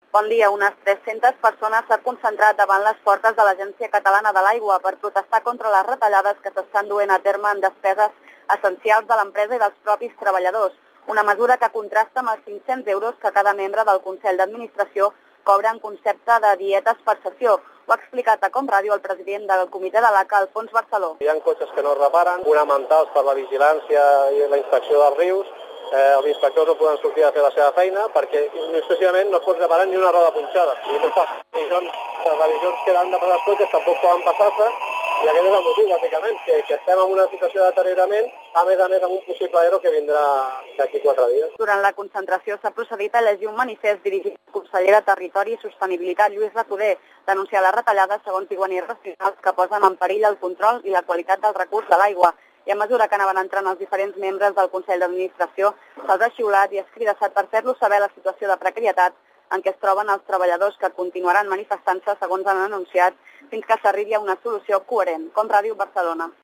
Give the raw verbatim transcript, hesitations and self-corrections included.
Bon dia, unes tres-centes persones s'han concentrat davant les portes de l'Agència Catalana de l'Aigua per protestar contra les retallades que s'estan duent a terme en despeses essencials de l'empresa i dels propis treballadors. Una mesura que contrasta amb els cinc-cents euros que cada membre del Consell d'Administració cobra en concepte de dietes per sessió. Ho ha explicat a Com Ràdio el president del comitè de l'A C A, Alfons Barceló. Hi ha cotxes que no es reparen, fonamentals per la vigilància i la inspecció dels rius. Eh, els inspectors no poden sortir a fer la seva feina perquè excessivament no es pot reparar ni una roda punxada. I no fa revisions, les revisions que han de passar els cotxes tampoc poden passar-se, i aquest és el motiu, bàsicament, que, que estem en una situació de deteriorament, a més a més amb un possible ero que vindrà d'aquí quatre dies. Durant la concentració s'ha procedit a llegir un manifest dirigit al conseller de Territori i Sostenibilitat, Lluís Recoder, denunciar les retallades segons diuen irracionals que posen en perill el control i la qualitat del recurs de l'aigua. I a mesura que anaven entrant els diferents membres del Consell d'Administració, se'ls ha xiulat i escridassat per fer-los saber la situació de precarietat en què es troben els treballadors que continuaran manifestant-se, segons han anunciat, fins que s'arribi a una solució coherent. Com Ràdio Barcelona.